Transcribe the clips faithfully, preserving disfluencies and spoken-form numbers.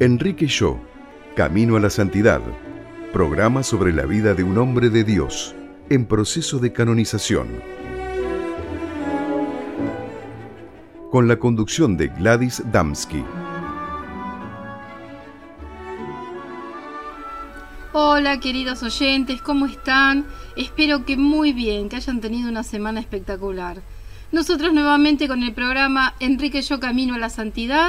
Enrique Yo, Camino a la Santidad, programa sobre la vida de un hombre de Dios en proceso de canonización. Con la conducción de Gladys Damsky. Hola queridos oyentes, ¿cómo están? Espero que muy bien, que hayan tenido una semana espectacular. Nosotros nuevamente con el programa Enrique Yo, Camino a la Santidad,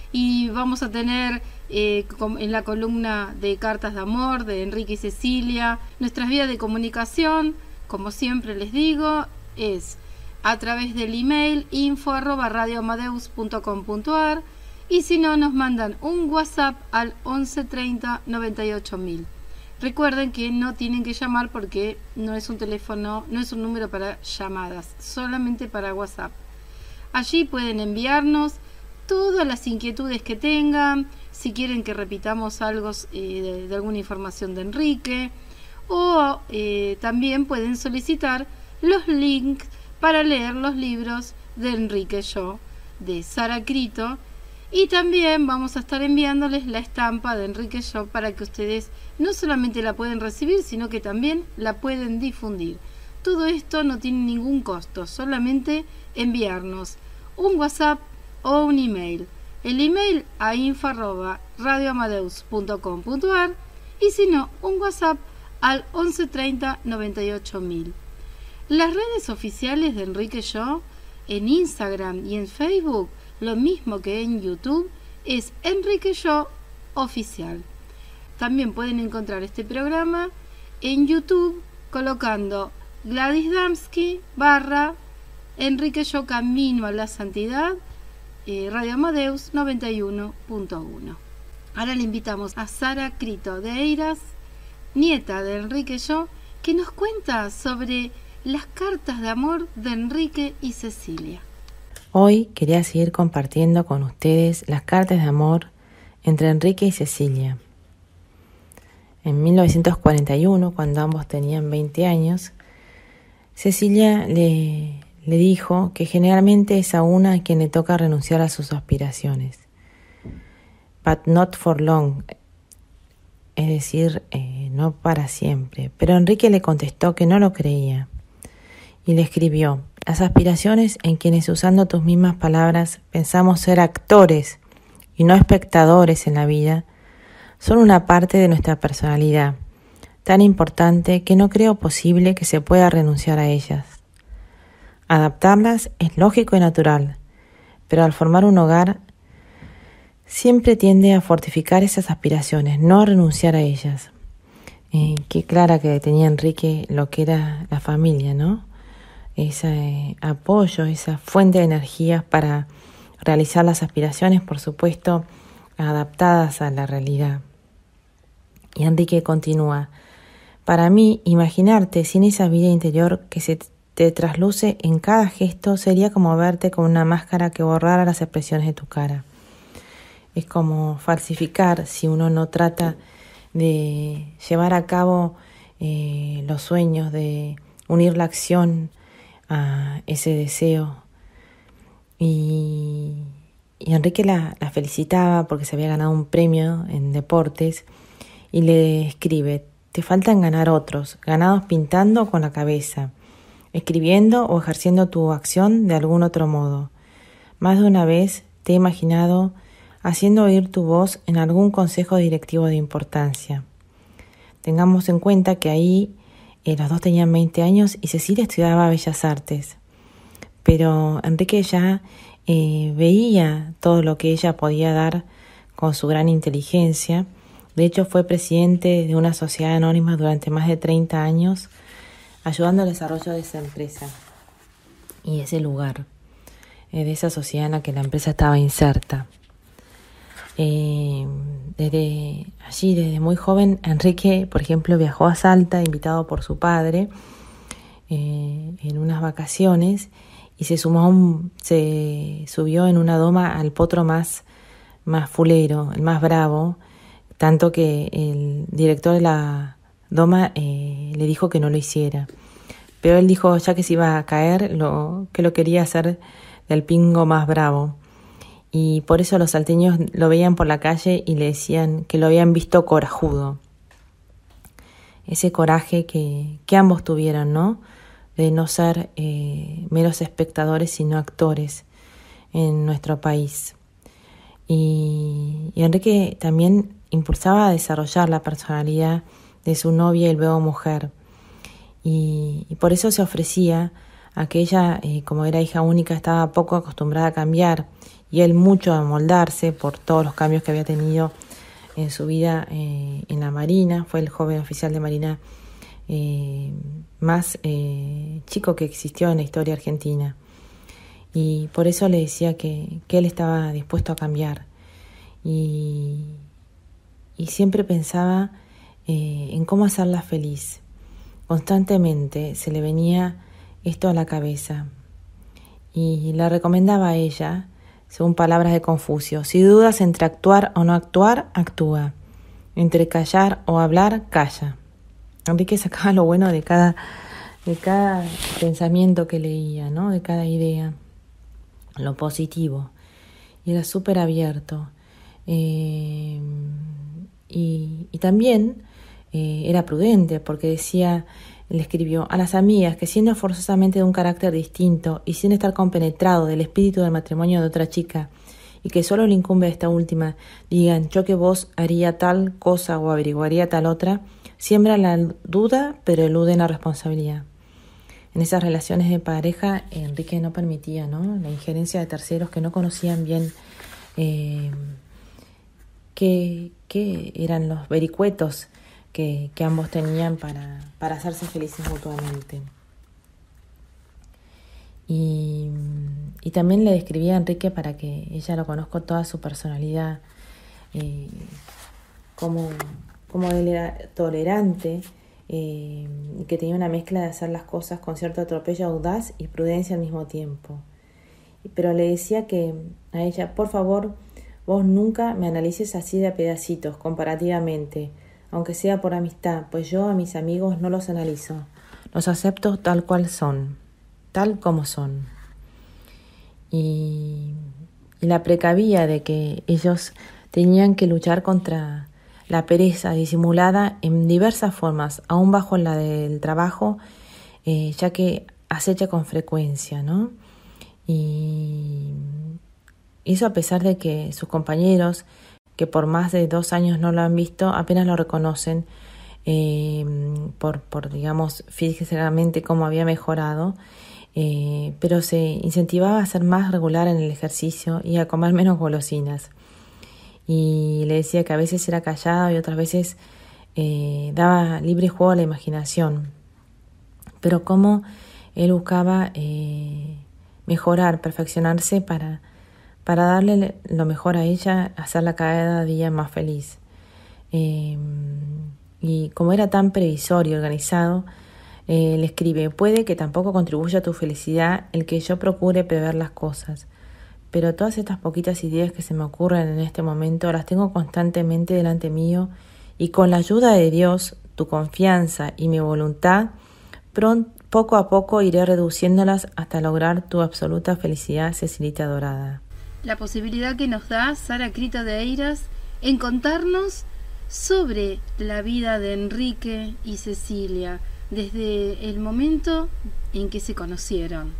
y vamos a tener eh, en la columna de Cartas de Amor de Enrique y Cecilia nuestras vías de comunicación. Como siempre les digo, es a través del email info arroba radioamadeus punto com punto ar, y si no, nos mandan un WhatsApp al once treinta noventa y ocho mil. Recuerden que no tienen que llamar porque no es un teléfono, no es un número para llamadas, solamente para WhatsApp. Allí pueden enviarnos todas las inquietudes que tengan, si quieren que repitamos algo eh, de, de alguna información de Enrique, o eh, también pueden solicitar los links para leer los libros de Enrique Yo, de Sara Crito, y también vamos a estar enviándoles la estampa de Enrique Yo para que ustedes no solamente la pueden recibir, sino que también la pueden difundir. Todo esto no tiene ningún costo, solamente enviarnos un WhatsApp o un email. El email a info arroba radioamadeus punto com punto ar, y si no, un WhatsApp al once treinta noventa y ocho mil. Las redes oficiales de Enrique Yo, en Instagram y en Facebook, lo mismo que en YouTube, es Enrique Yo Oficial. También pueden encontrar este programa en YouTube colocando Gladys Damsky barra Enrique Yo, Camino a la Santidad, eh, Radio Amadeus noventa y uno punto uno. Ahora le invitamos a Sara Crito de Eiras, nieta de Enrique Yo, que nos cuenta sobre las cartas de amor de Enrique y Cecilia. Hoy quería seguir compartiendo con ustedes las cartas de amor entre Enrique y Cecilia. En mil novecientos cuarenta y uno, cuando ambos tenían veinte años, Cecilia le, le dijo que generalmente es a una a quien le toca renunciar a sus aspiraciones. But not for long, es decir, eh, no para siempre. Pero Enrique le contestó que no lo creía y le escribió: las aspiraciones en quienes, usando tus mismas palabras, pensamos ser actores y no espectadores en la vida, son una parte de nuestra personalidad, tan importante que no creo posible que se pueda renunciar a ellas. Adaptarlas es lógico y natural, pero al formar un hogar siempre tiende a fortificar esas aspiraciones, no a renunciar a ellas. Eh, qué clara que tenía Enrique lo que era la familia, ¿no? Ese eh, apoyo, esa fuente de energías para realizar las aspiraciones, por supuesto, adaptadas a la realidad. Y Enrique continúa: para mí, imaginarte sin esa vida interior que se te trasluce en cada gesto sería como verte con una máscara que borrara las expresiones de tu cara. Es como falsificar si uno no trata de llevar a cabo eh, los sueños, de unir la acción a ese deseo. Y, y Enrique la, la felicitaba porque se había ganado un premio en deportes y le escribe: te faltan ganar otros, ganados pintando con la cabeza, escribiendo o ejerciendo tu acción de algún otro modo. Más de una vez te he imaginado haciendo oír tu voz en algún consejo directivo de importancia. Tengamos en cuenta que ahí eh, los dos tenían veinte años y Cecilia estudiaba Bellas Artes, pero Enrique ya eh, veía todo lo que ella podía dar con su gran inteligencia. De hecho, fue presidente de una sociedad anónima durante más de treinta años, ayudando al desarrollo de esa empresa y ese lugar, eh, de esa sociedad en la que la empresa estaba inserta. Eh, desde allí, desde muy joven, Enrique, por ejemplo, viajó a Salta, invitado por su padre, eh, en unas vacaciones, y se sumó, un, se subió en una doma al potro más, más fulero, el más bravo, tanto que el director de la doma eh, le dijo que no lo hiciera. Pero él dijo, ya que se iba a caer, lo, que lo quería hacer del pingo más bravo. y por eso los salteños lo veían por la calle y le decían que lo habían visto corajudo. Ese coraje que, que ambos tuvieron, ¿no? De no ser eh, meros espectadores, sino actores en nuestro país. Y, y Enrique también impulsaba a desarrollar la personalidad de su novia y luego mujer. Y, y por eso se ofrecía a que ella, eh, como era hija única, estaba poco acostumbrada a cambiar y él mucho a moldarse por todos los cambios que había tenido en su vida eh, en la Marina. Fue el joven oficial de Marina eh, más eh, chico que existió en la historia argentina. Y por eso le decía que, que él estaba dispuesto a cambiar. Y, y siempre pensaba eh, en cómo hacerla feliz. Constantemente se le venía esto a la cabeza. Y le recomendaba a ella, según palabras de Confucio: si dudas entre actuar o no actuar, actúa. Entre callar o hablar, calla. Enrique sacaba lo bueno de cada, de cada pensamiento que leía, ¿no? De cada idea, lo positivo. Y era súper abierto. Eh, y, y también eh, era prudente, porque decía, le escribió: a las amigas que, siendo forzosamente de un carácter distinto y sin estar compenetrado del espíritu del matrimonio de otra chica, y que solo le incumbe a esta última, digan: yo que vos haría tal cosa o averiguaría tal otra, siembran la duda pero eluden la responsabilidad. En esas relaciones de pareja, Enrique no permitía, ¿no?, la injerencia de terceros que no conocían bien eh, qué, qué eran los vericuetos que, que ambos tenían para, para hacerse felices mutuamente. Y, y también le describía a Enrique, para que ella lo conozca, toda su personalidad, eh, como, como él era tolerante, eh, y que tenía una mezcla de hacer las cosas con cierto atropello audaz y prudencia al mismo tiempo. Pero le decía que a ella: por favor, vos nunca me analices así de a pedacitos, comparativamente, aunque sea por amistad, pues yo a mis amigos no los analizo, los acepto tal cual son, tal como son. Y, y la precavía de que ellos tenían que luchar contra la pereza disimulada en diversas formas, aún bajo la del trabajo, eh, ya que acecha con frecuencia, ¿no? Y eso a pesar de que sus compañeros, que por más de dos años no lo han visto, apenas lo reconocen eh, por, por, digamos, físicamente cómo había mejorado, eh, pero se incentivaba a ser más regular en el ejercicio y a comer menos golosinas. Y le decía que a veces era callado y otras veces eh, daba libre juego a la imaginación. Pero cómo él buscaba eh, mejorar, perfeccionarse para, para darle lo mejor a ella, hacerla cada día más feliz. Eh, y como era tan previsor y organizado, eh, le escribe: puede que tampoco contribuya a tu felicidad el que yo procure prever las cosas, pero todas estas poquitas ideas que se me ocurren en este momento las tengo constantemente delante mío, y con la ayuda de Dios, tu confianza y mi voluntad, pronto, poco a poco iré reduciéndolas hasta lograr tu absoluta felicidad, Cecilita adorada. La posibilidad que nos da Sara Crito de Eiras en contarnos sobre la vida de Enrique y Cecilia desde el momento en que se conocieron.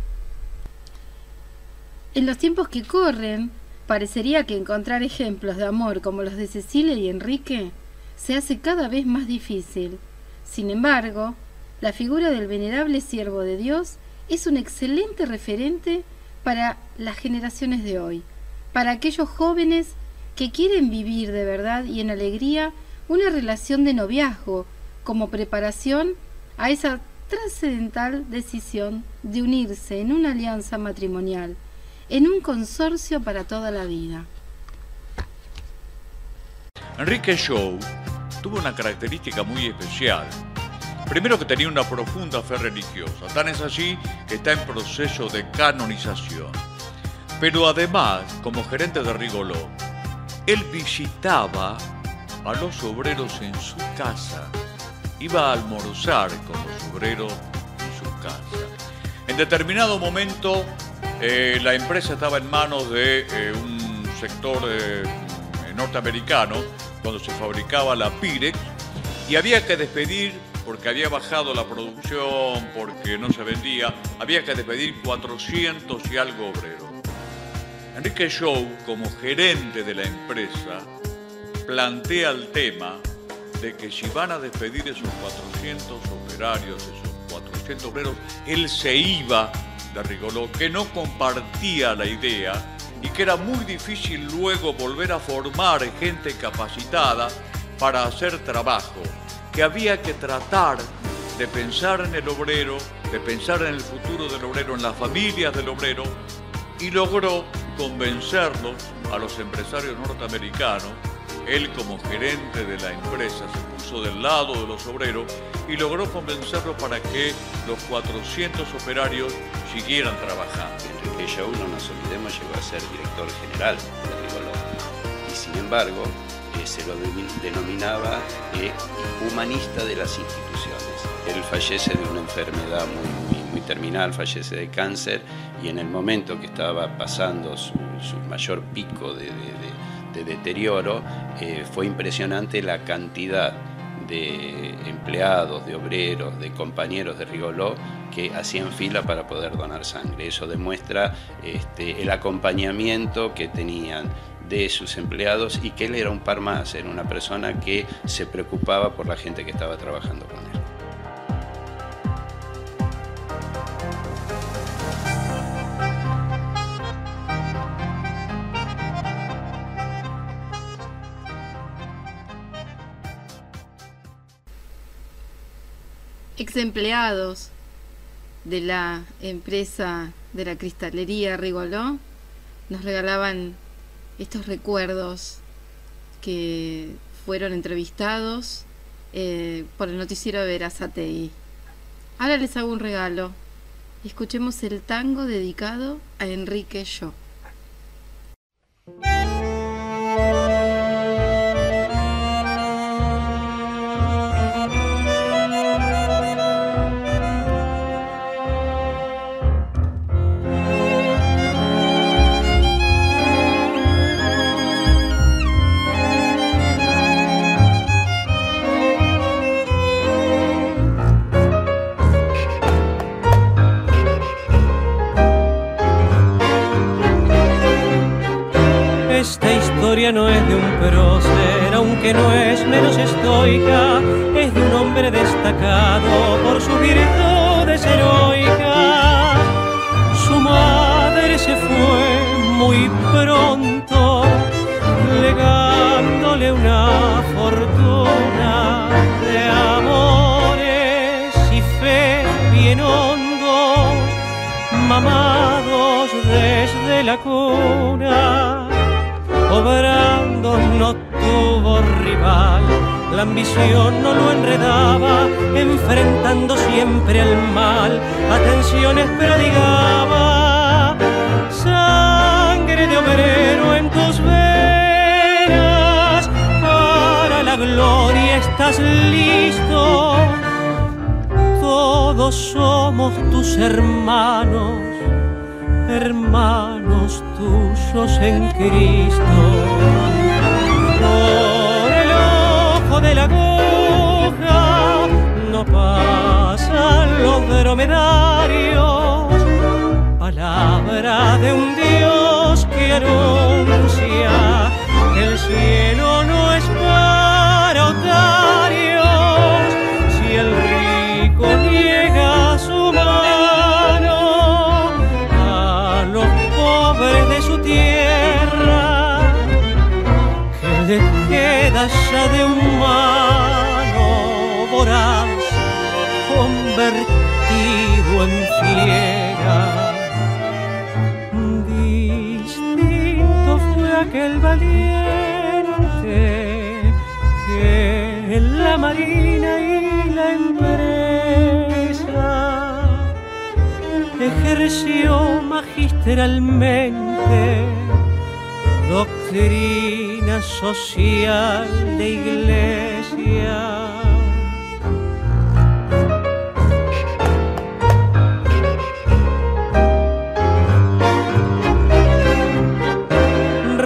En los tiempos que corren, parecería que encontrar ejemplos de amor como los de Cecilia y Enrique se hace cada vez más difícil. Sin embargo, la figura del venerable siervo de Dios es un excelente referente para las generaciones de hoy, para aquellos jóvenes que quieren vivir de verdad y en alegría una relación de noviazgo como preparación a esa trascendental decisión de unirse en una alianza matrimonial, en un consorcio para toda la vida. Enrique Shaw tuvo una característica muy especial. Primero, que tenía una profunda fe religiosa, tan es así que está en proceso de canonización. Pero además, como gerente de Rigoló, él visitaba a los obreros en su casa, iba a almorzar con los obreros en su casa. En determinado momento Eh, la empresa estaba en manos de eh, un sector eh, norteamericano cuando se fabricaba la Pyrex, y había que despedir, porque había bajado la producción, porque no se vendía, había que despedir cuatrocientos y algo obreros. Enrique Shaw, como gerente de la empresa, plantea el tema de que si van a despedir esos cuatrocientos operarios, esos cuatrocientos obreros, él se iba de Rigolot, que no compartía la idea y que era muy difícil luego volver a formar gente capacitada para hacer trabajo, que había que tratar de pensar en el obrero, de pensar en el futuro del obrero, en las familias del obrero, y logró convencerlos a los empresarios norteamericanos. Él, como gerente de la empresa, se puso del lado de los obreros y logró convencerlos para que los cuatrocientos operarios siguieran trabajando. Enrique Shaw, no nos olvidemos, llegó a ser director general de Rigolot y, sin embargo, eh, se lo denominaba eh, humanista de las instituciones. Él fallece de una enfermedad muy, muy, muy terminal, fallece de cáncer, y en el momento que estaba pasando su, su mayor pico de, de, de de deterioro, eh, fue impresionante la cantidad de empleados, de obreros, de compañeros de Rigolot que hacían fila para poder donar sangre. Eso demuestra este, el acompañamiento que tenían de sus empleados, y que él era un par más, era una persona que se preocupaba por la gente que estaba trabajando con él. Ex empleados de la empresa de la cristalería Rigolot nos regalaban estos recuerdos que fueron entrevistados eh, por el noticiero de Verazategui. Ahora les hago un regalo. Escuchemos el tango dedicado a Enrique Shaw. No es de un prócer, aunque no es menos estoica, es de un hombre destacado por sus virtudes heroicas. Su madre se fue muy pronto, legándole una fortuna de amores y fe bien hondos, mamados desde la cuna. Obrando no tuvo rival, la ambición no lo enredaba, enfrentando siempre al mal, atenciones prodigaba. Sangre de obrero en tus venas, para la gloria estás listo. Todos somos tus hermanos, hermanos tuyos en Cristo. Por el ojo de la aguja no pasan los dromedarios, palabra de un Dios que anuncia que el cielo no es para otarios. Si el rico niega su mano de su tierra, que le queda ya de humano voraz, convertido en fiera. Distinto fue aquel valiente que en la marina y la empresa ejerció magistralmente doctrina social de iglesia.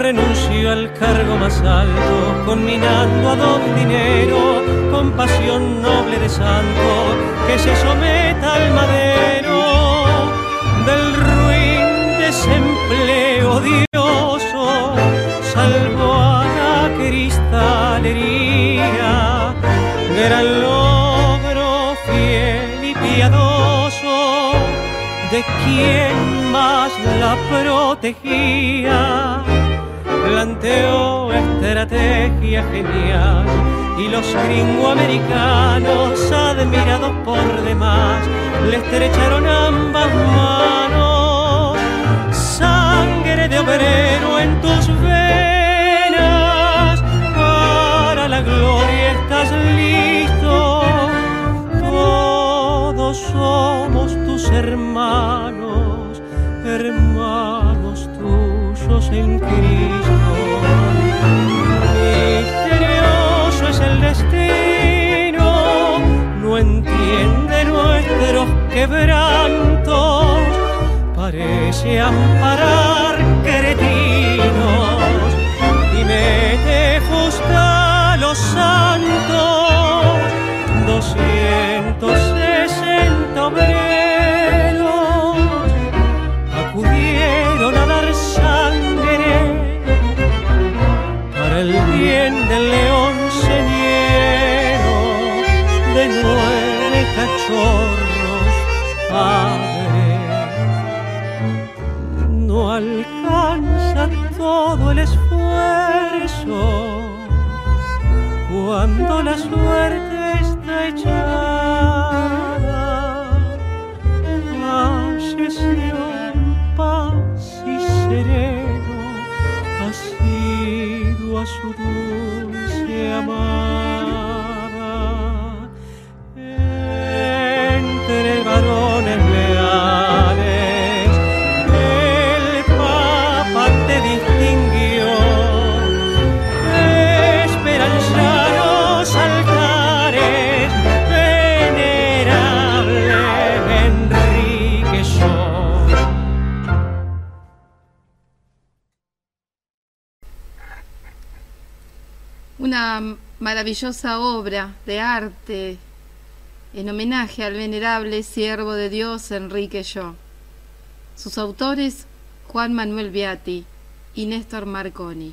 renuncio al cargo más alto, conminando a don dinero, con pasión noble de santo, que se someta al madero del ruin desempleo odioso, salvo a la cristalería, gran logro fiel y piadoso de quien más la protegía. Planteó estrategia genial y los gringoamericanos, admirados por demás, le estrecharon ambas manos. Sangre de obrero en tus venas, para la gloria estás listo. Todos somos tus hermanos, hermanos tuyos en Cristo. Misterioso es el destino, no entiende nuestros quebrantos, parece amparar cretinos y mete justa a los santos. Doscientos sesenta obreros acudieron a dar sangre para el bien del león señero, de nueve cachorros padre. No alcanza todo el esfuerzo cuando la suerte está echada. Falleció en paz y sereno, asiduo a su dulce amada. Entre varones leales el Papa te distinguió, esperanzados altares, venerable Enrique Yo. Una maravillosa obra de arte en homenaje al venerable siervo de Dios Enrique Yo. Sus autores, Juan Manuel Beatti y Néstor Marconi.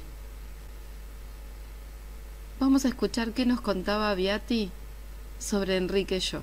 Vamos a escuchar qué nos contaba Beatti sobre Enrique Yo.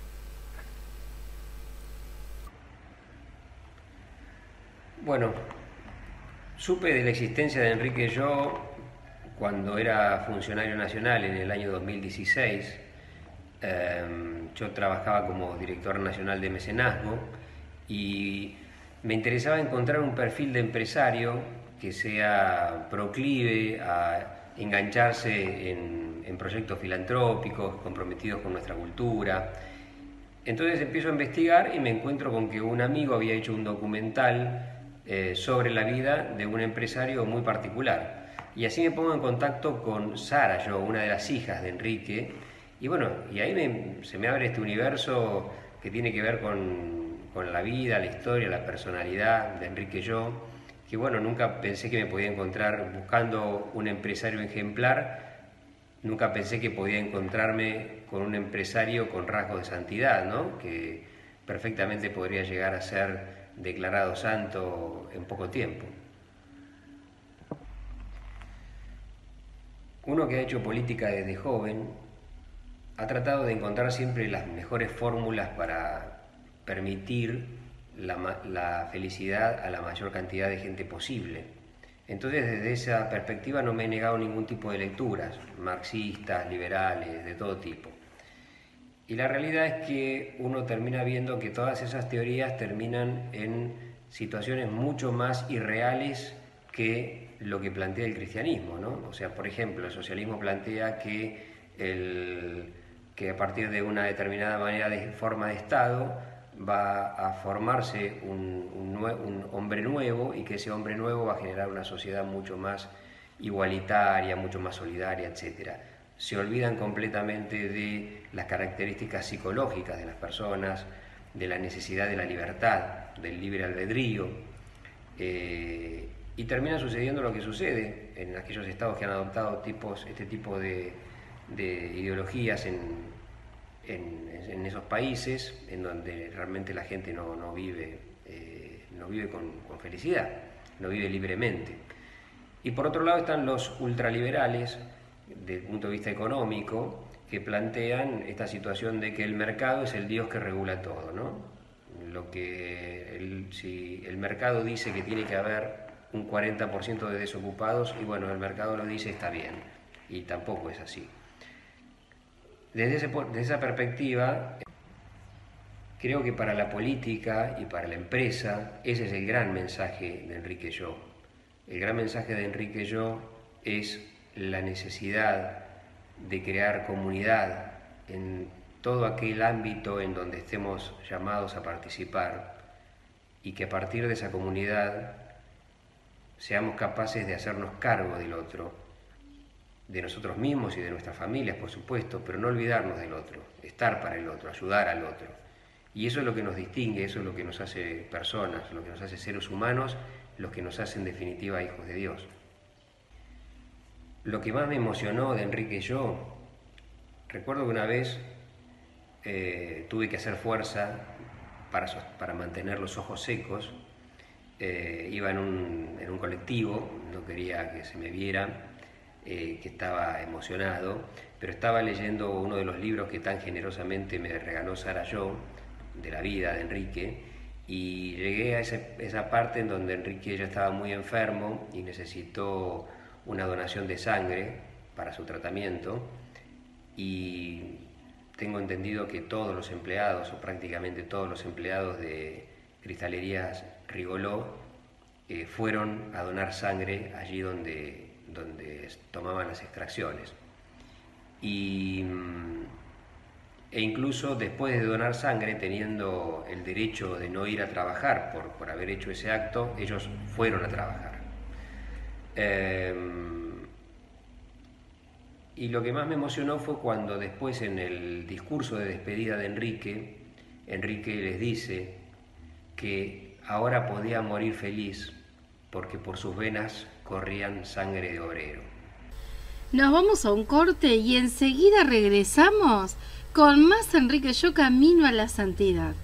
Bueno, supe de la existencia de Enrique Yo cuando era funcionario nacional en el año dos mil dieciséis. Eh, yo trabajaba como director nacional de mecenazgo y me interesaba encontrar un perfil de empresario que sea proclive a engancharse en, en proyectos filantrópicos, comprometidos con nuestra cultura. Entonces empiezo a investigar y me encuentro con que un amigo había hecho un documental eh, sobre la vida de un empresario muy particular. Y así me pongo en contacto con Sara Yo, una de las hijas de Enrique, y bueno, y ahí me, se me abre este universo que tiene que ver con, con la vida, la historia, la personalidad de Enrique Yo, que bueno, nunca pensé que me podía encontrar buscando un empresario ejemplar, nunca pensé que podía encontrarme con un empresario con rasgos de santidad, ¿no? Que perfectamente podría llegar a ser declarado santo en poco tiempo. Uno que ha hecho política desde joven ha tratado de encontrar siempre las mejores fórmulas para permitir la, la felicidad a la mayor cantidad de gente posible. Entonces, desde esa perspectiva no me he negado ningún tipo de lecturas, marxistas, liberales, de todo tipo. Y la realidad es que uno termina viendo que todas esas teorías terminan en situaciones mucho más irreales que lo que plantea el cristianismo, ¿no? O sea, por ejemplo, el socialismo plantea que, el, que a partir de una determinada manera de forma de Estado va a formarse un, un, un hombre nuevo y que ese hombre nuevo va a generar una sociedad mucho más igualitaria, mucho más solidaria, etcétera. Se olvidan completamente de las características psicológicas de las personas, de la necesidad de la libertad, del libre albedrío, eh, y termina sucediendo lo que sucede en aquellos estados que han adoptado tipos, este tipo de, de ideologías en, en, en esos países, en donde realmente la gente no, no vive, eh, no vive con, con felicidad, no vive libremente. Y por otro lado están los ultraliberales, desde el punto de vista económico, que plantean esta situación de que el mercado es el Dios que regula todo, ¿no? Lo que el, si el mercado dice que tiene que haber un cuarenta por ciento de desocupados, y bueno, el mercado lo dice, está bien, y tampoco es así. Desde, ese, desde esa perspectiva, creo que para la política y para la empresa, ese es el gran mensaje de Enrique Yo. El gran mensaje de Enrique Yo es la necesidad de crear comunidad en todo aquel ámbito en donde estemos llamados a participar, y que a partir de esa comunidad seamos capaces de hacernos cargo del otro, de nosotros mismos y de nuestras familias, por supuesto, pero no olvidarnos del otro, estar para el otro, ayudar al otro. Y eso es lo que nos distingue, eso es lo que nos hace personas, lo que nos hace seres humanos, lo que nos hace en definitiva hijos de Dios. Lo que más me emocionó de Enrique Yo, recuerdo que una vez eh, tuve que hacer fuerza para, para mantener los ojos secos. Eh, iba en un, en un colectivo, no quería que se me viera, eh, que estaba emocionado, pero estaba leyendo uno de los libros que tan generosamente me regaló Sara Yo, de la vida de Enrique, y llegué a ese, esa parte en donde Enrique ya estaba muy enfermo y necesitó una donación de sangre para su tratamiento, y tengo entendido que todos los empleados, o prácticamente todos los empleados de Cristalerías Rigoló eh, fueron a donar sangre allí donde, donde tomaban las extracciones. Y, e incluso después de donar sangre, teniendo el derecho de no ir a trabajar por, por haber hecho ese acto, ellos fueron a trabajar. Eh, y lo que más me emocionó fue cuando después, en el discurso de despedida de Enrique, Enrique les dice que ahora podía morir feliz porque por sus venas corrían sangre de obrero. Nos vamos a un corte y enseguida regresamos con más Enrique Yo, Camino a la Santidad.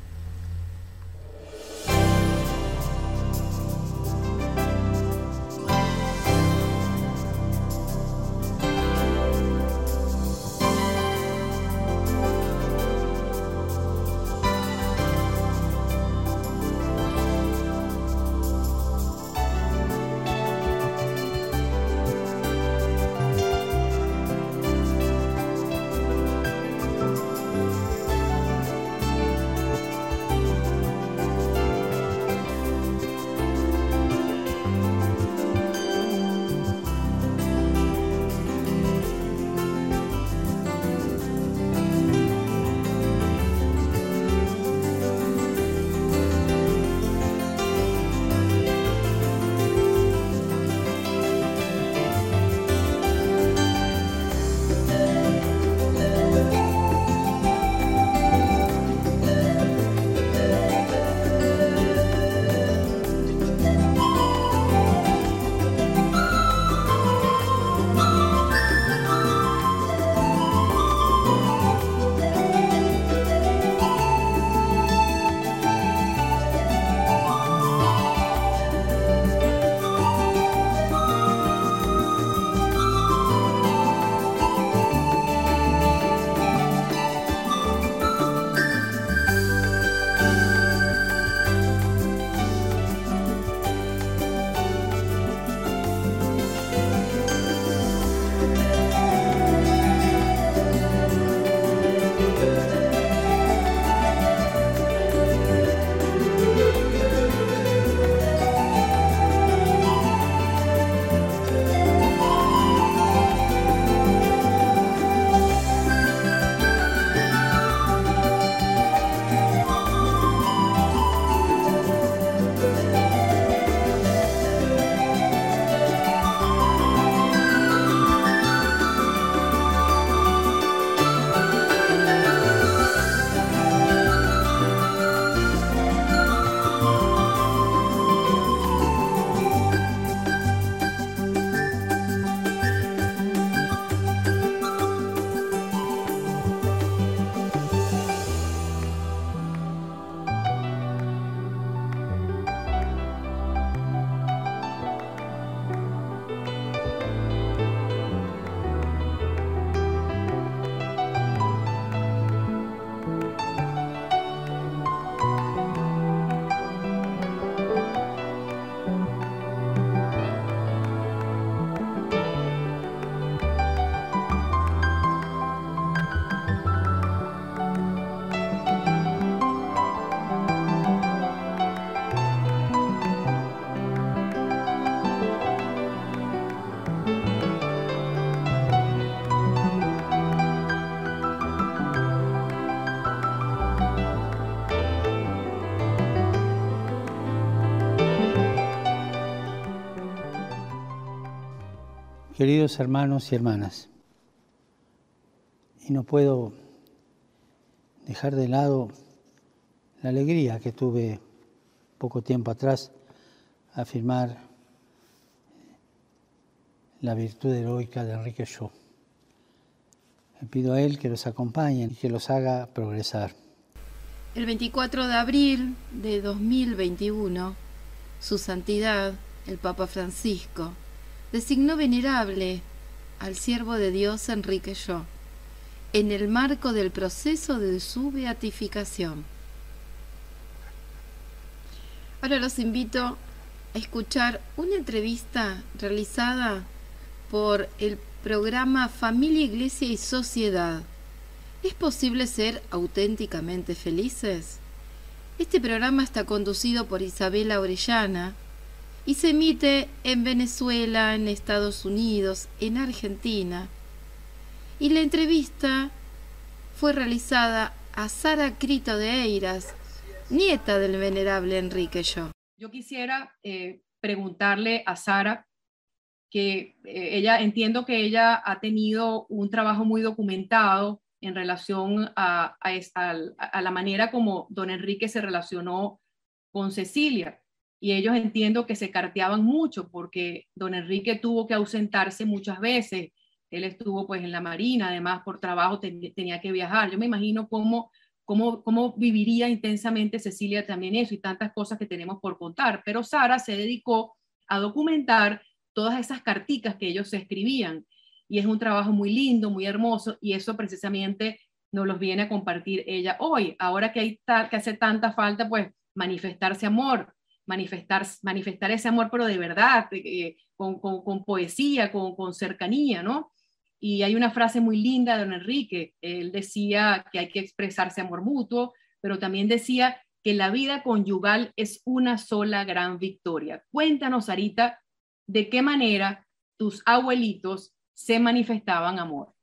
Queridos hermanos y hermanas, y no puedo dejar de lado la alegría que tuve poco tiempo atrás a firmar la virtud heroica de Enrique Shaw. Le pido a él que los acompañe y que los haga progresar. El veinticuatro de abril de dos mil veintiuno, Su Santidad, el Papa Francisco, designó venerable al siervo de Dios Enrique Shaw, en el marco del proceso de su beatificación. Ahora los invito a escuchar una entrevista realizada por el programa Familia, Iglesia y Sociedad. ¿Es posible ser auténticamente felices? Este programa está conducido por Isabela Orellana y se emite en Venezuela, en Estados Unidos, en Argentina. Y la entrevista fue realizada a Sara Crito de Eiras, nieta del venerable Enrique Shaw. Yo quisiera eh, preguntarle a Sara, que eh, ella, entiendo que ella ha tenido un trabajo muy documentado en relación a, a, a, a la manera como don Enrique se relacionó con Cecilia. Y ellos entiendo que se carteaban mucho porque don Enrique tuvo que ausentarse muchas veces. Él estuvo pues en la Marina, además por trabajo ten, tenía que viajar. Yo me imagino cómo, cómo, cómo viviría intensamente Cecilia también eso y tantas cosas que tenemos por contar. Pero Sara se dedicó a documentar todas esas carticas que ellos se escribían. Y es un trabajo muy lindo, muy hermoso, y eso precisamente nos los viene a compartir ella hoy. Ahora que, hay ta, que hace tanta falta, pues manifestarse amor, manifestar, manifestar ese amor, pero de verdad, eh, con, con, con poesía, con, con cercanía, ¿no? Y hay una frase muy linda de don Enrique. Él decía que hay que expresarse amor mutuo, pero también decía que la vida conyugal es una sola gran victoria. Cuéntanos, Sarita, de qué manera tus abuelitos se manifestaban amor.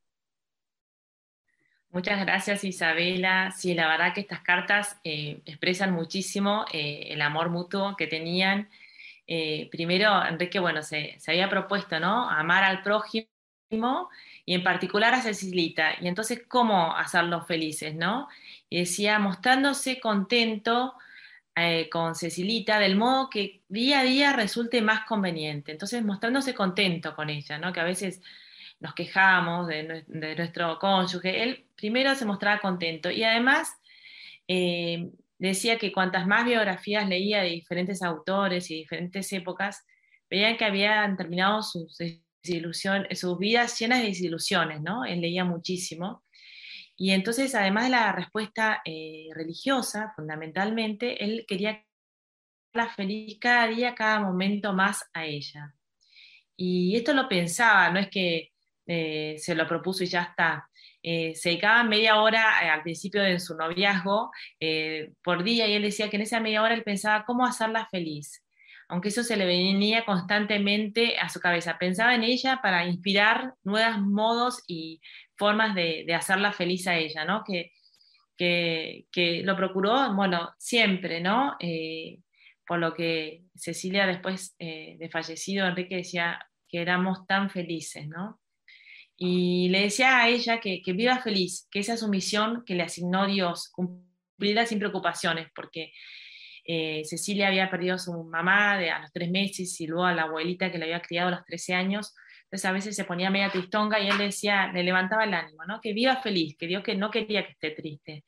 Muchas gracias, Isabela. Sí, la verdad que estas cartas eh, expresan muchísimo eh, el amor mutuo que tenían. Eh, primero, Enrique, bueno, se, se había propuesto, ¿no?, amar al prójimo y en particular a Cecilita. Y entonces, ¿cómo hacerlos felices, no? Y decía, mostrándose contento eh, con Cecilita del modo que día a día resulte más conveniente. Entonces, mostrándose contento con ella, ¿no? Que a veces nos quejamos de, de nuestro cónyuge. Él primero se mostraba contento y además eh, decía que cuantas más biografías leía de diferentes autores y diferentes épocas, veían que habían terminado sus, desilusión, sus vidas llenas de desilusiones, ¿no? Él leía muchísimo. Y entonces, además de la respuesta eh, religiosa, fundamentalmente, él quería la feliz cada día, cada momento más a ella. Y esto lo pensaba, no es que Eh, se lo propuso y ya está. Eh, se dedicaba media hora eh, al principio de su noviazgo eh, por día, y él decía que en esa media hora él pensaba cómo hacerla feliz, aunque eso se le venía constantemente a su cabeza. Pensaba en ella para inspirar nuevos modos y formas de, de hacerla feliz a ella, ¿no? Que, que, que lo procuró, bueno, siempre, ¿no? Eh, por lo que Cecilia después eh, de fallecido, Enrique decía que éramos tan felices, ¿no? Y le decía a ella que, que viva feliz, que esa es su misión que le asignó Dios, cumplirla sin preocupaciones, porque eh, Cecilia había perdido a su mamá de, a los tres meses y luego a la abuelita que la había criado a los trece años, entonces a veces se ponía media tristonga y él le decía, le levantaba el ánimo, ¿no? Que viva feliz, que Dios que no quería que esté triste.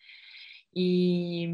Y,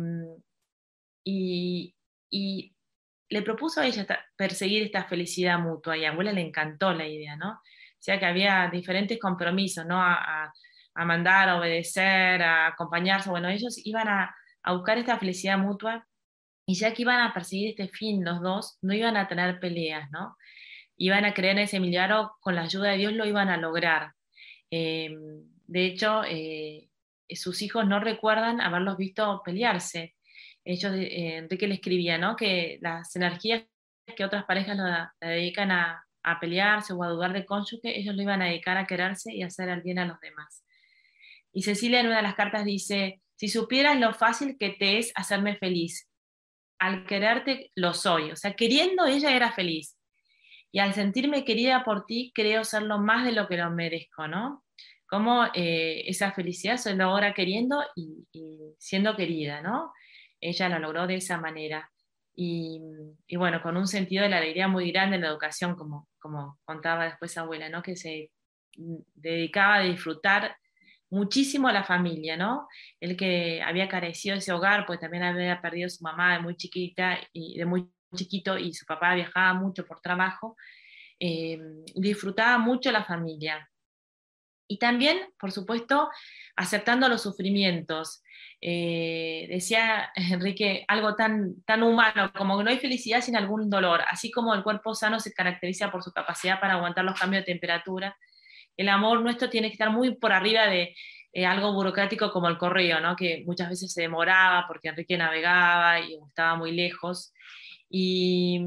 y, y le propuso a ella perseguir esta felicidad mutua, y a abuela le encantó la idea, ¿no? O sea que había diferentes compromisos, ¿no? A, a, a mandar, a obedecer, a acompañarse. Bueno, ellos iban a, a buscar esta felicidad mutua, y ya que iban a perseguir este fin los dos, no iban a tener peleas, ¿no? Iban a creer en ese milagro, con la ayuda de Dios lo iban a lograr. Eh, de hecho, eh, sus hijos no recuerdan haberlos visto pelearse. Ellos, eh, Enrique le escribía, ¿no?, que las energías que otras parejas la, la dedican a a pelearse o a dudar de cónyuge, ellos lo iban a dedicar a quererse y a hacer el bien a los demás. Y Cecilia en una de las cartas dice, si supieras lo fácil que te es hacerme feliz, al quererte lo soy. O sea, queriendo ella era feliz. y al sentirme querida por ti, creo serlo más de lo que lo merezco, ¿no? Cómo eh, esa felicidad se logra queriendo y, y siendo querida, ¿no? Ella lo logró de esa manera. Y, y bueno, con un sentido de la alegría muy grande en la educación, como, como contaba después abuela, ¿no? Que se dedicaba a disfrutar muchísimo a la familia, ¿no? El que había carecido de ese hogar, pues también había perdido a su mamá de muy chiquita y de muy chiquito, y su papá viajaba mucho por trabajo, eh, disfrutaba mucho la familia. Y también, por supuesto, aceptando los sufrimientos. Eh, decía Enrique algo tan, tan humano, como que no hay felicidad sin algún dolor, así como el cuerpo sano se caracteriza por su capacidad para aguantar los cambios de temperatura. El amor nuestro tiene que estar muy por arriba de eh, algo burocrático como el correo, ¿no? Que muchas veces se demoraba porque Enrique navegaba y estaba muy lejos. Y,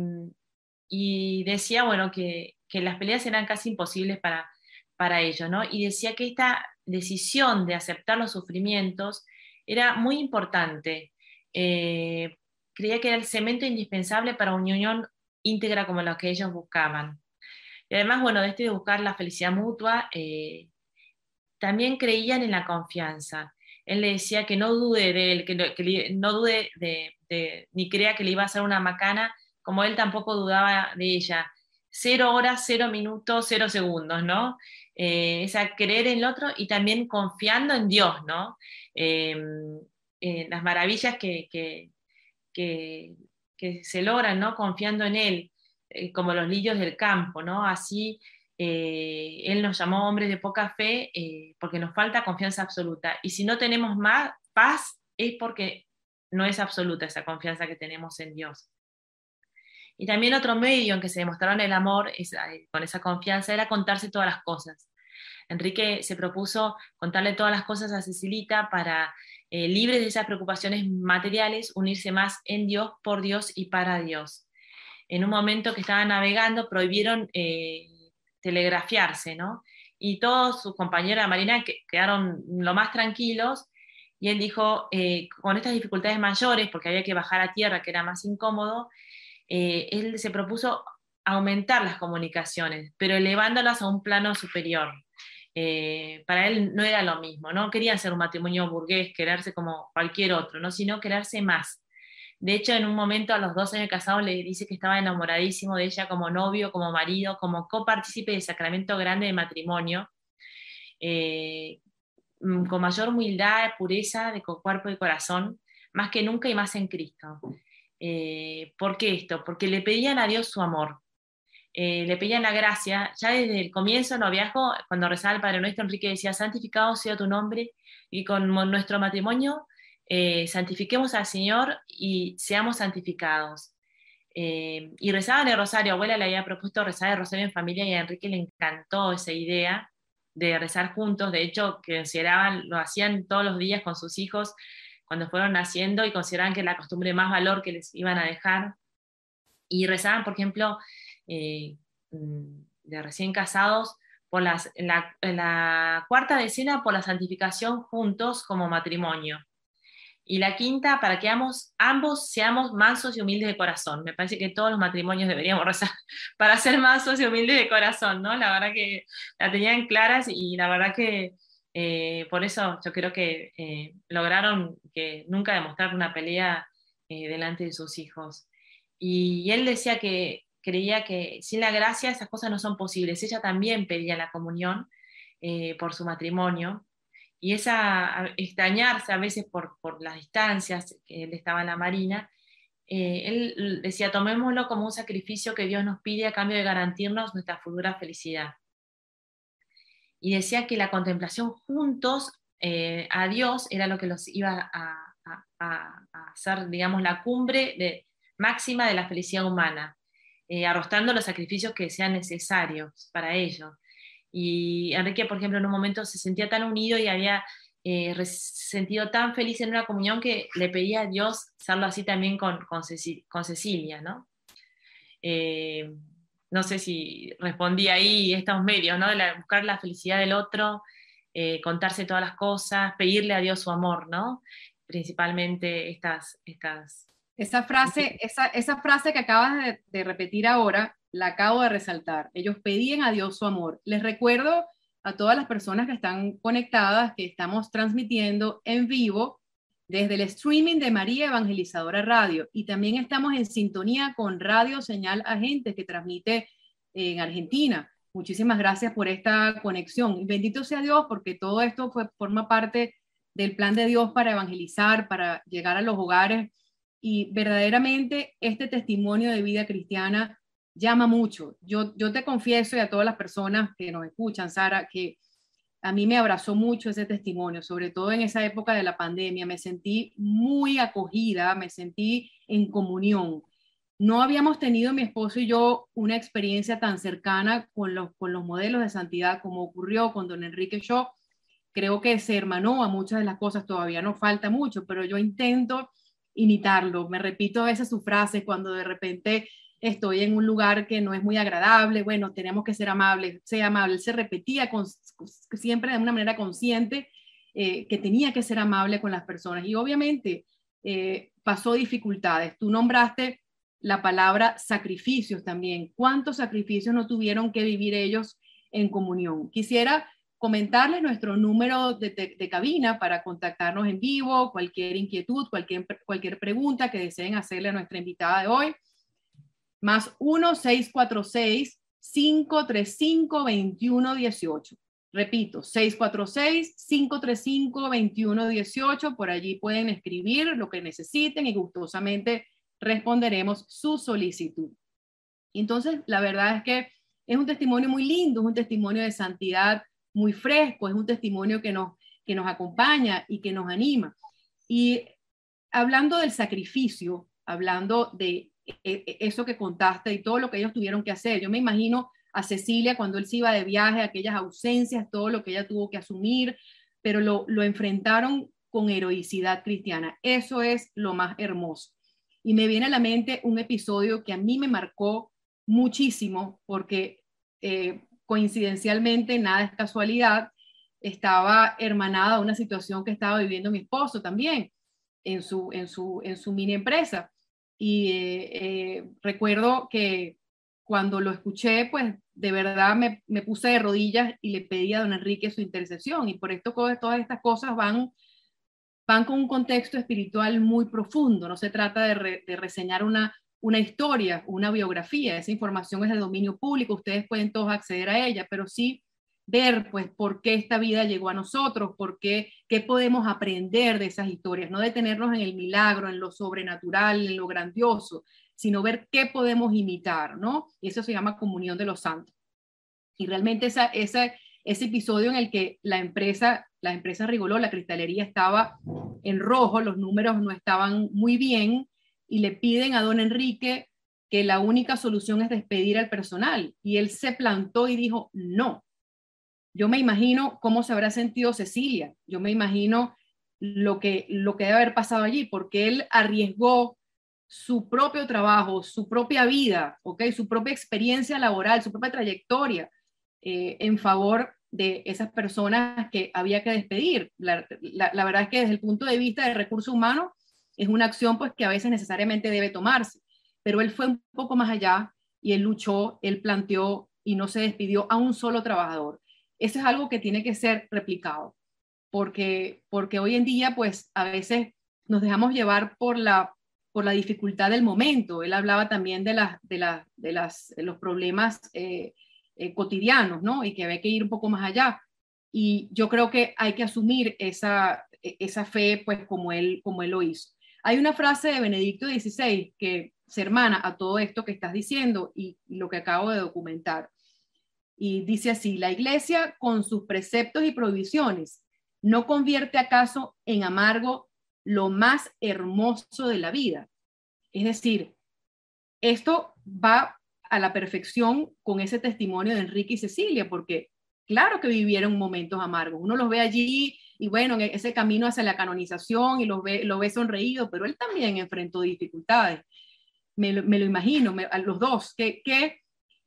y decía, bueno, que, que las peleas eran casi imposibles para, para ellos, ¿no? Y decía que esta decisión de aceptar los sufrimientos era muy importante. Eh, creía que era el cemento indispensable para una unión íntegra como la que ellos buscaban. Y además, bueno, de este de buscar la felicidad mutua, eh, también creían en la confianza. Él le decía que no dude de él, que no, que no dude de, de, ni crea que le iba a hacer una macana, como él tampoco dudaba de ella. Cero horas, cero minutos, cero segundos, ¿no? Eh, esa creer en el otro y también confiando en Dios, ¿no? Eh, eh, las maravillas que, que, que, que se logran, ¿no? Confiando en Él, eh, como los lirios del campo, ¿no? Así eh, Él nos llamó hombres de poca fe eh, porque nos falta confianza absoluta. Y si no tenemos más paz es porque no es absoluta esa confianza que tenemos en Dios. Y también otro medio en que se demostraron el amor esa, con esa confianza era contarse todas las cosas. Enrique se propuso contarle todas las cosas a Cecilita para, eh, libres de esas preocupaciones materiales, unirse más en Dios, por Dios y para Dios. En un momento que estaban navegando, prohibieron eh, telegrafiarse, ¿no? Y todos sus compañeros de la Marina que, quedaron lo más tranquilos, y él dijo, eh, con estas dificultades mayores, porque había que bajar a tierra, que era más incómodo, Eh, él se propuso aumentar las comunicaciones, pero elevándolas a un plano superior. Eh, para él no era lo mismo, no quería ser un matrimonio burgués, quererse como cualquier otro, ¿no? Sino quererse más. De hecho, en un momento, a los dos años de casado, le dice que estaba enamoradísimo de ella como novio, como marido, como copartícipe del sacramento grande de matrimonio, eh, con mayor humildad, pureza de cuerpo y corazón, más que nunca y más en Cristo. Eh, ¿Por qué esto? Porque le pedían a Dios su amor, eh, le pedían la gracia. Ya desde el comienzo del noviazgo, cuando rezaba el Padre Nuestro, Enrique decía, santificado sea tu nombre, y con nuestro matrimonio eh, santifiquemos al Señor y seamos santificados. Eh, y rezaban el rosario. Abuela le había propuesto rezar el rosario en familia y a Enrique le encantó esa idea de rezar juntos. De hecho, que consideraban, lo hacían todos los días con sus hijos cuando fueron naciendo, y consideraban que era la costumbre más valor que les iban a dejar. Y rezaban, por ejemplo, eh, de recién casados, por las, la, la cuarta decena por la santificación juntos como matrimonio. Y la quinta, para que ambos, ambos seamos mansos y humildes de corazón. Me parece que todos los matrimonios deberíamos rezar para ser mansos y humildes de corazón, ¿no? La verdad que la tenían claras, y la verdad que Eh, por eso yo creo que eh, lograron que nunca demostrar una pelea eh, delante de sus hijos. Y, y él decía que creía que sin la gracia esas cosas no son posibles. Ella también pedía la comunión eh, por su matrimonio, y esa extrañarse a veces por, por las distancias, que él estaba en la Marina. Eh, él decía, tomémoslo como un sacrificio que Dios nos pide a cambio de garantirnos nuestra futura felicidad. Y decía que la contemplación juntos eh, a Dios era lo que los iba a, a, a hacer, digamos, la cumbre de, máxima de la felicidad humana, eh, arrostrando los sacrificios que sean necesarios para ello. Y Enrique, por ejemplo, en un momento se sentía tan unido y había eh, sentido tan feliz en una comunión que le pedía a Dios hacerlo así también con, con, Ceci, con Cecilia, ¿no? Eh, No sé si respondí ahí estos medios, ¿no? De la, buscar la felicidad del otro, eh, contarse todas las cosas, pedirle a Dios su amor, ¿no? Principalmente estas... estas... Esa frase, esa, esa frase que acabas de, de repetir ahora, la acabo de resaltar. Ellos pedían a Dios su amor. Les recuerdo a todas las personas que están conectadas que estamos transmitiendo en vivo desde el streaming de María Evangelizadora Radio, y también estamos en sintonía con Radio Señal Agente, que transmite en Argentina. Muchísimas gracias por esta conexión. Bendito sea Dios, porque todo esto fue, forma parte del plan de Dios para evangelizar, para llegar a los hogares, y verdaderamente este testimonio de vida cristiana llama mucho. Yo, yo te confieso, y a todas las personas que nos escuchan, Sara, que a mí me abrazó mucho ese testimonio, sobre todo en esa época de la pandemia. Me sentí muy acogida, me sentí en comunión. No habíamos tenido, mi esposo y yo, una experiencia tan cercana con los, con los modelos de santidad como ocurrió con don Enrique Shaw. Creo que se hermanó a muchas de las cosas, todavía nos falta mucho, pero yo intento imitarlo. Me repito a veces sus frases cuando de repente estoy en un lugar que no es muy agradable. Bueno, tenemos que ser amables, sea amable. Él se repetía con, siempre de una manera consciente eh, que tenía que ser amable con las personas, y obviamente eh, pasó dificultades. Tú nombraste la palabra sacrificios también. ¿Cuántos sacrificios no tuvieron que vivir ellos en comunión? Quisiera comentarles nuestro número de, de, de cabina para contactarnos en vivo, cualquier inquietud, cualquier, cualquier pregunta que deseen hacerle a nuestra invitada de hoy. Más uno seis cuatro seis, cinco tres cinco, dos uno uno ocho. Repito, seis cuatro seis, cinco tres cinco, dos uno uno ocho. Por allí pueden escribir lo que necesiten y gustosamente responderemos su solicitud. Entonces, la verdad es que es un testimonio muy lindo, es un testimonio de santidad muy fresco, es un testimonio que nos, que nos acompaña y que nos anima. Y hablando del sacrificio, hablando de eso que contaste y todo lo que ellos tuvieron que hacer, yo me imagino a Cecilia cuando él se iba de viaje, aquellas ausencias, todo lo que ella tuvo que asumir, pero lo, lo enfrentaron con heroicidad cristiana. Eso es lo más hermoso. Y me viene a la mente un episodio que a mí me marcó muchísimo, porque eh, coincidencialmente, nada es casualidad, estaba hermanada a una situación que estaba viviendo mi esposo también en su, en su, en su mini empresa. Y eh, eh, recuerdo que cuando lo escuché, pues de verdad me, me puse de rodillas y le pedí a don Enrique su intercesión. Y por esto todas estas cosas van, van con un contexto espiritual muy profundo. No se trata de, re, de reseñar una, una historia, una biografía. Esa información es de dominio público, ustedes pueden todos acceder a ella, pero sí ver pues por qué esta vida llegó a nosotros, por qué, qué podemos aprender de esas historias, no detenernos en el milagro, en lo sobrenatural, en lo grandioso, sino ver qué podemos imitar, ¿no? Y eso se llama comunión de los santos. Y realmente esa, esa, ese episodio en el que la empresa, la empresa Rigoló, la cristalería, estaba en rojo, los números no estaban muy bien, y le piden a don Enrique que la única solución es despedir al personal, y él se plantó y dijo no. Yo me imagino cómo se habrá sentido Cecilia, yo me imagino lo que, lo que debe haber pasado allí, porque él arriesgó su propio trabajo, su propia vida, ¿okay? Su propia experiencia laboral, su propia trayectoria eh, en favor de esas personas que había que despedir. La, la, la verdad es que desde el punto de vista de recursos humanos es una acción pues, que a veces necesariamente debe tomarse, pero él fue un poco más allá y él luchó, él planteó y no se despidió a un solo trabajador. Eso es algo que tiene que ser replicado, porque, porque hoy en día, pues, a veces nos dejamos llevar por la, por la dificultad del momento. Él hablaba también de, la, de, la, de, las, de los problemas eh, eh, cotidianos, ¿no? Y que había que ir un poco más allá. Y yo creo que hay que asumir esa, esa fe, pues, como él, como él lo hizo. Hay una frase de Benedicto dieciséis que se hermana a todo esto que estás diciendo y lo que acabo de documentar. Y dice así: la iglesia con sus preceptos y prohibiciones no convierte acaso en amargo lo más hermoso de la vida. Es decir, esto va a la perfección con ese testimonio de Enrique y Cecilia, porque claro que vivieron momentos amargos. Uno los ve allí y bueno, en ese camino hacia la canonización y los ve, lo ve sonreído, pero él también enfrentó dificultades. Me lo, me lo imagino, me, a los dos. ¿Qué, qué,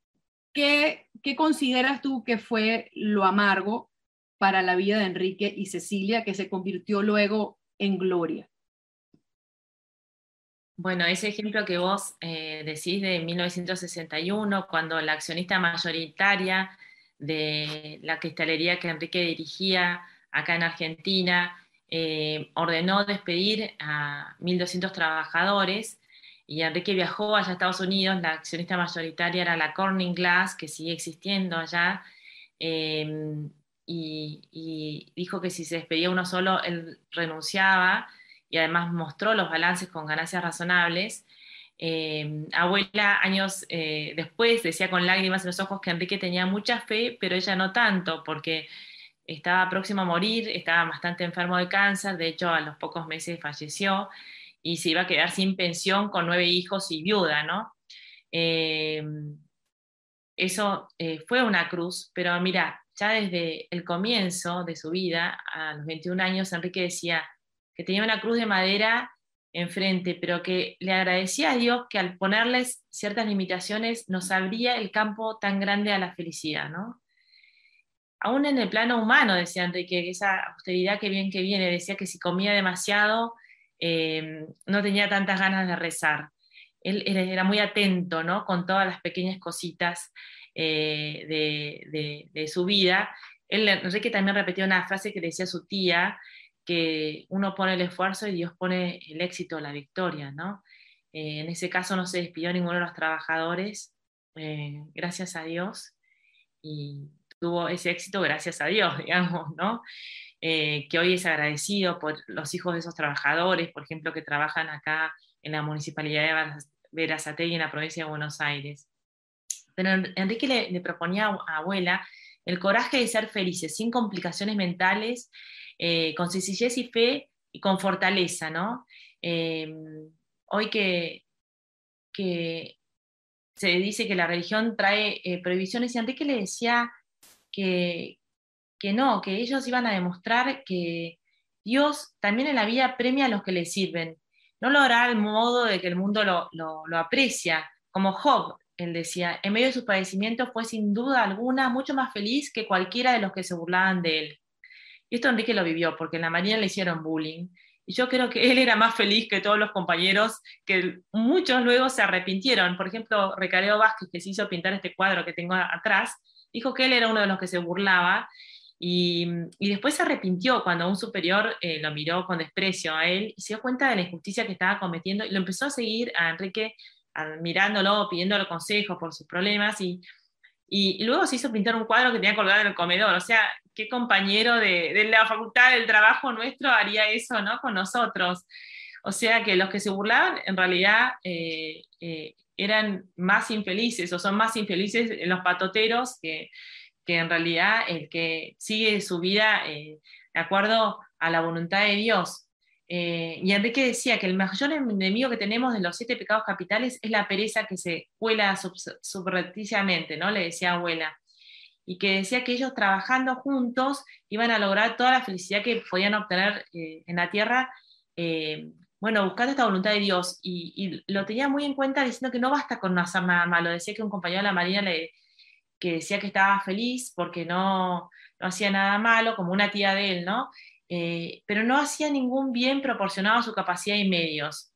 qué, ¿Qué consideras tú que fue lo amargo para la vida de Enrique y Cecilia que se convirtió luego en gloria? Bueno, ese ejemplo que vos eh, decís de mil novecientos sesenta y uno, cuando la accionista mayoritaria de la cristalería que Enrique dirigía acá en Argentina eh, ordenó despedir a mil doscientos trabajadores, y Enrique viajó allá a Estados Unidos. La accionista mayoritaria era la Corning Glass, que sigue existiendo allá, eh, y, y dijo que si se despedía uno solo, él renunciaba, y además mostró los balances con ganancias razonables. Eh, abuela, años eh, después, decía con lágrimas en los ojos que Enrique tenía mucha fe, pero ella no tanto, porque estaba próximo a morir, estaba bastante enfermo de cáncer, de hecho a los pocos meses falleció, y se iba a quedar sin pensión con nueve hijos y viuda, ¿no? Eh, eso eh, fue una cruz, pero mira, ya desde el comienzo de su vida, a los veintiún años, Enrique decía que tenía una cruz de madera enfrente, pero que le agradecía a Dios que al ponerles ciertas limitaciones nos abría el campo tan grande a la felicidad, ¿no? Aún en el plano humano, decía Enrique, esa austeridad que bien que viene, decía que si comía demasiado eh, no tenía tantas ganas de rezar. Él era muy atento, ¿no?, con todas las pequeñas cositas eh, de, de, de su vida. Él, Enrique también repetía una frase que decía su tía, que uno pone el esfuerzo y Dios pone el éxito, la victoria, ¿no? Eh, en ese caso no se despidió ninguno de los trabajadores, eh, gracias a Dios, y tuvo ese éxito gracias a Dios, digamos, ¿no? Eh, que hoy es agradecido por los hijos de esos trabajadores, por ejemplo, que trabajan acá en la municipalidad de Berazategui, en la provincia de Buenos Aires. Pero Enrique le, le proponía a abuela el coraje de ser felices, sin complicaciones mentales, eh, con sencillez y fe y con fortaleza, ¿no? Eh, hoy que, que se dice que la religión trae eh, prohibiciones, y Enrique le decía que, que no, que ellos iban a demostrar que Dios también en la vida premia a los que le sirven. No lo hará al modo de que el mundo lo, lo, lo aprecia, como Job. Él decía, en medio de sus padecimientos fue sin duda alguna mucho más feliz que cualquiera de los que se burlaban de él. Y esto Enrique lo vivió, porque en la Marina le hicieron bullying, y yo creo que él era más feliz que todos los compañeros, que muchos luego se arrepintieron. Por ejemplo, Recareo Vázquez, que se hizo pintar este cuadro que tengo atrás, dijo que él era uno de los que se burlaba, y, y después se arrepintió cuando un superior eh, lo miró con desprecio a él, y se dio cuenta de la injusticia que estaba cometiendo, y lo empezó a seguir a Enrique, mirándolo, pidiéndole consejos por sus problemas, y, y luego se hizo pintar un cuadro que tenía colgado en el comedor. O sea, qué compañero de, de la facultad del trabajo nuestro haría eso, ¿no?, con nosotros. O sea, que los que se burlaban en realidad eh, eh, eran más infelices, o son más infelices los patoteros que, que en realidad el que sigue su vida eh, de acuerdo a la voluntad de Dios. Eh, y Enrique decía que el mayor enemigo que tenemos de los siete pecados capitales es la pereza que se cuela sub, subrepticiamente, ¿no?, le decía abuela. Y que decía que ellos trabajando juntos iban a lograr toda la felicidad que podían obtener eh, en la tierra, eh, bueno, buscando esta voluntad de Dios. Y, y lo tenía muy en cuenta, diciendo que no basta con no hacer nada malo. Decía que un compañero de la Marina le, que decía que estaba feliz porque no, no hacía nada malo, como una tía de él, ¿no? Eh, pero no hacía ningún bien proporcionado a su capacidad y medios.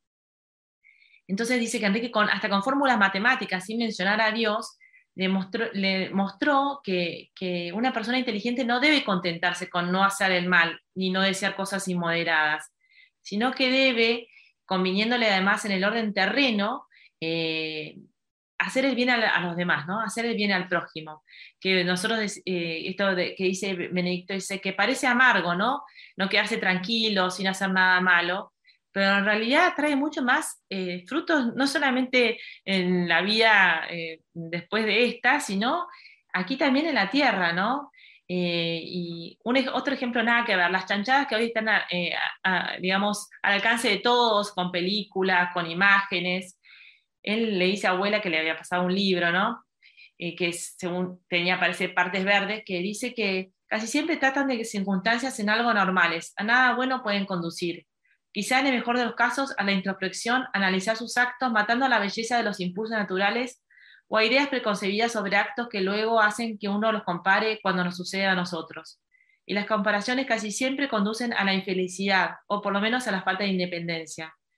Entonces dice que Enrique, con, hasta con fórmulas matemáticas, sin mencionar a Dios, le mostró, le mostró que, que una persona inteligente no debe contentarse con no hacer el mal, ni no desear cosas inmoderadas, sino que debe, conviniéndole además en el orden terreno, eh, hacer el bien a, a los demás, ¿no? Hacer el bien al prójimo. Que nosotros, eh, esto de, que dice Benedicto, dice que parece amargo, ¿no? No quedarse tranquilo sin hacer nada malo, pero en realidad trae mucho más eh, frutos, no solamente en la vida eh, después de esta, sino aquí también en la tierra, ¿no? Eh, y un, otro ejemplo nada que ver, las chanchadas que hoy están, eh, a, a, digamos, al alcance de todos, con películas, con imágenes. Él le dice a abuela que le había pasado un libro, ¿no? Eh, que según tenía, parece, partes verdes, que dice que casi siempre tratan de circunstancias en algo normales, a nada bueno pueden conducir. Quizá en el mejor de los casos a la introspección, analizar sus actos, matando a la belleza de los impulsos naturales, o a ideas preconcebidas sobre actos que luego hacen que uno los compare cuando nos sucede a nosotros. Y las comparaciones casi siempre conducen a la infelicidad, o por lo menos a la falta de independencia.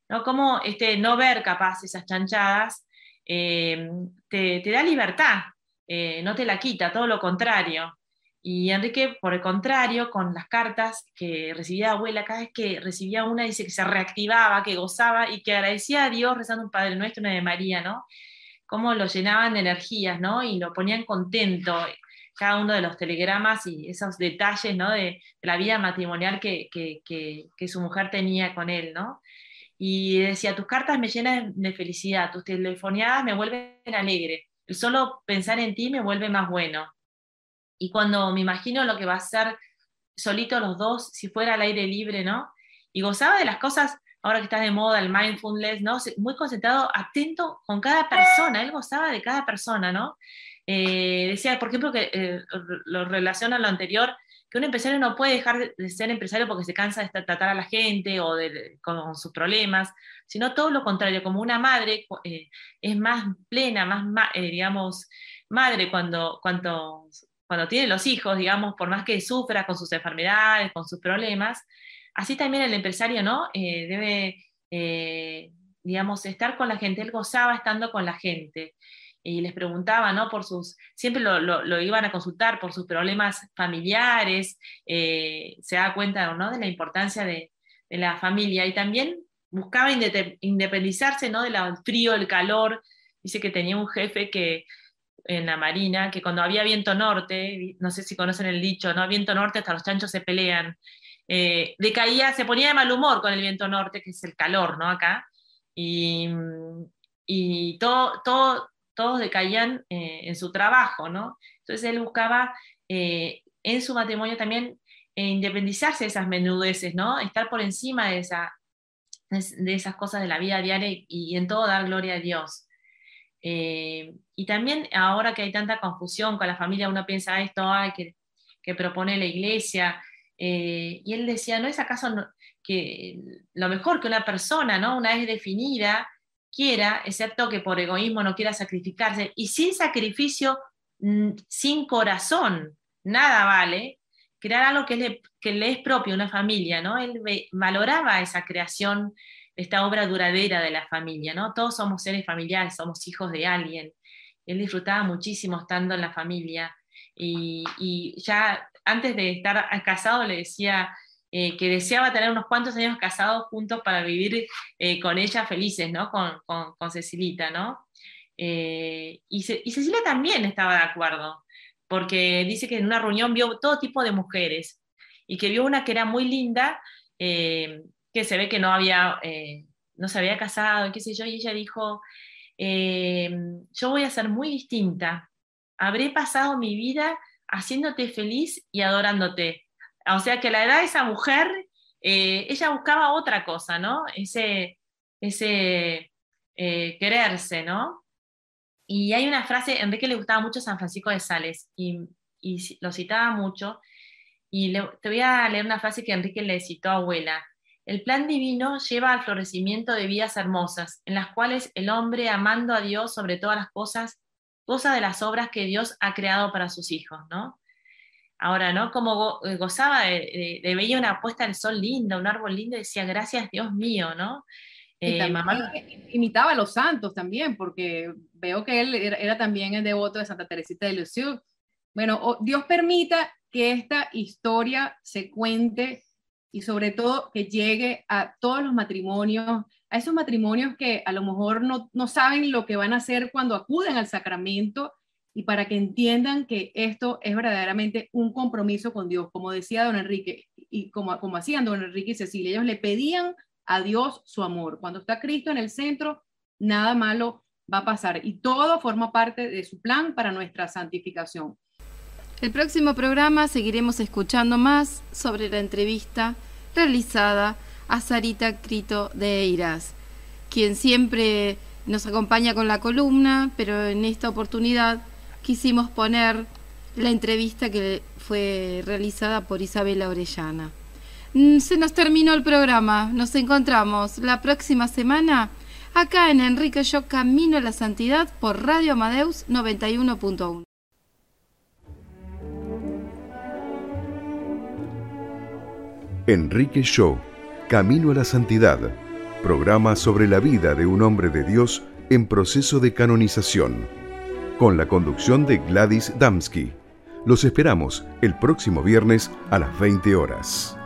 ¿no? Cómo este, no ver capaz esas chanchadas eh, te, te da libertad, eh, no te la quita, todo lo contrario. Y Enrique, por el contrario, con las cartas que recibía de abuela, cada vez que recibía una, dice que se reactivaba, que gozaba y que agradecía a Dios rezando un Padre Nuestro, una de María, ¿no? Cómo lo llenaban de energías, ¿no? Y lo ponían contento, cada uno de los telegramas y esos detalles, ¿no? de, de la vida matrimonial que, que, que, que su mujer tenía con él, ¿no? Y decía, tus cartas me llenan de felicidad, tus telefoneadas me vuelven alegre, el solo pensar en ti me vuelve más bueno. Y cuando me imagino lo que va a ser solito los dos, si fuera al aire libre, ¿no? Y gozaba de las cosas, ahora que está de moda el mindfulness, ¿no? Muy concentrado, atento con cada persona, él gozaba de cada persona, ¿no? Eh, decía, por ejemplo, que eh, lo relaciona a lo anterior, que un empresario no puede dejar de ser empresario porque se cansa de tratar a la gente o de, de, con, con sus problemas, sino todo lo contrario, como una madre eh, es más plena, más, ma eh, digamos, madre cuando, cuando, cuando tiene los hijos, digamos, por más que sufra con sus enfermedades, con sus problemas, así también el empresario, ¿no? Eh, debe, eh, digamos, estar con la gente, él gozaba estando con la gente. Y les preguntaba, ¿no? Por sus, siempre lo, lo, lo iban a consultar por sus problemas familiares, eh, se da cuenta, ¿no? De la importancia de, de la familia, y también buscaba independizarse, ¿no? Del frío, el calor. Dice que tenía un jefe que en la marina, que cuando había viento norte, no sé si conocen el dicho, ¿no? Viento norte hasta los chanchos se pelean, eh, decaía, se ponía de mal humor con el viento norte, que es el calor, ¿no? Acá, y, y todo, todo todos decaían eh, en su trabajo, ¿no? Entonces él buscaba eh, en su matrimonio también eh, independizarse de esas menudeces, ¿no? Estar por encima de, esa, de esas cosas de la vida diaria y, y en todo dar gloria a Dios. Eh, y también ahora que hay tanta confusión con la familia, uno piensa esto, ay, que, que propone la iglesia, eh, y él decía, ¿no es acaso no, que lo mejor que una persona, ¿no? Una vez definida, quiera, excepto que por egoísmo no quiera sacrificarse, y sin sacrificio, sin corazón, nada vale, crear algo que le, que le es propio a una familia, ¿no? Él valoraba esa creación, esta obra duradera de la familia, ¿no? Todos somos seres familiares, somos hijos de alguien. Él disfrutaba muchísimo estando en la familia, y, y ya antes de estar casado le decía Eh, que deseaba tener unos cuantos años casados juntos para vivir eh, con ella felices, ¿no? Con, con, con Cecilita, ¿no? Eh, y, Ce y Cecilia también estaba de acuerdo, porque dice que en una reunión vio todo tipo de mujeres, y que vio una que era muy linda, eh, que se ve que no, había, eh, no se había casado, y qué sé yo, y ella dijo, eh, yo voy a ser muy distinta, habré pasado mi vida haciéndote feliz y adorándote. O sea que a la edad de esa mujer, eh, ella buscaba otra cosa, ¿no? Ese, ese eh, quererse, ¿no? Y hay una frase, a Enrique le gustaba mucho San Francisco de Sales, y, y lo citaba mucho, y le, te voy a leer una frase que Enrique le citó a abuela. El plan divino lleva al florecimiento de vidas hermosas, en las cuales el hombre, amando a Dios sobre todas las cosas, goza de las obras que Dios ha creado para sus hijos, ¿no? Ahora, ¿no? Como go gozaba de, de, de veía una puesta del sol linda, un árbol lindo, y decía, gracias Dios mío, ¿no? Eh, y también mamá... imitaba a los santos también, porque veo que él era, era también el devoto de Santa Teresita de Lisieux. Bueno, oh, Dios permita que esta historia se cuente, y sobre todo que llegue a todos los matrimonios, a esos matrimonios que a lo mejor no, no saben lo que van a hacer cuando acuden al sacramento, y para que entiendan que esto es verdaderamente un compromiso con Dios, como decía don Enrique, y como, como hacían don Enrique y Cecilia, ellos le pedían a Dios su amor. Cuando está Cristo en el centro, nada malo va a pasar, y todo forma parte de su plan para nuestra santificación. El próximo programa seguiremos escuchando más sobre la entrevista realizada a Sarita Crito de Eiras, quien siempre nos acompaña con la columna, pero en esta oportunidad quisimos poner la entrevista que fue realizada por Isabela Orellana. Se nos terminó el programa. Nos encontramos la próxima semana acá en Enrique Yo Camino a la Santidad por Radio Amadeus noventa y uno punto uno. Enrique Yo Camino a la Santidad. programa sobre la vida de un hombre de Dios en proceso de canonización, con la conducción de Gladys Damsky. Los esperamos el próximo viernes a las veinte horas.